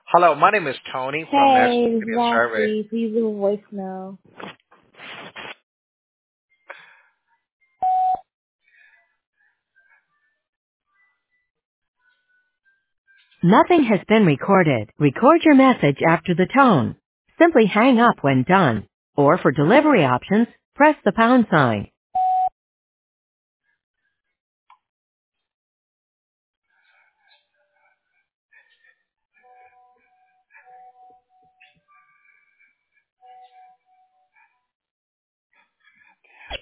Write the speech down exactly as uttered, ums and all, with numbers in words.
Hello, my name is Tony from National Hey, Indian Survey. exactly. Please leave a voicemail. Nothing has been recorded. Record your message after the tone. Simply hang up when done. Or for delivery options, press the pound sign.